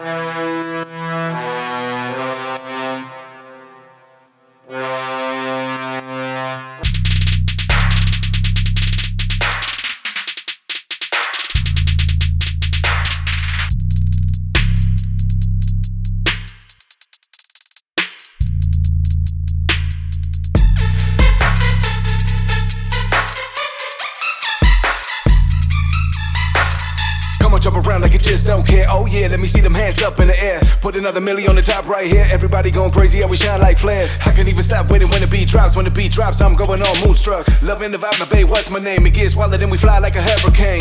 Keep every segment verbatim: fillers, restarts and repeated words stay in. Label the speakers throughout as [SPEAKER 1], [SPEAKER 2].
[SPEAKER 1] Come on, jump around like you just don't care. Oh yeah, let me see them hands up in the air. Put another milli on the top right here. Everybody going crazy, yeah, we shine like flares. I can't even stop waiting when the beat drops. When the beat drops, I'm going on moonstruck. Loving the vibe, my babe, what's my name? It gets wilder, then we fly like a hurricane.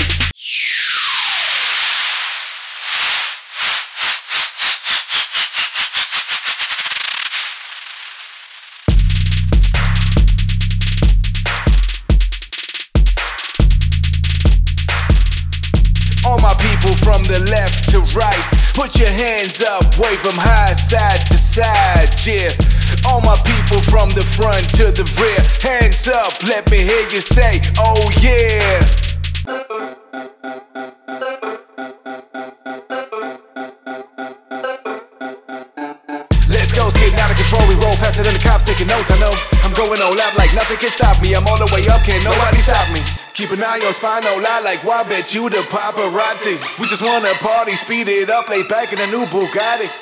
[SPEAKER 1] All my people from the left to right, put your hands up, wave them high, side to side, yeah. All my people from the front to the rear, hands up, let me hear you say, oh yeah. Let's go, it's getting out of control, we roll faster than the cops taking notes, I know. I'm going all out like nothing can stop me, I'm all the way up, can't nobody stop me. Keep an eye on spine, no lie, like why bet you the paparazzi. We just wanna party, speed it up, lay back in a new Bugatti.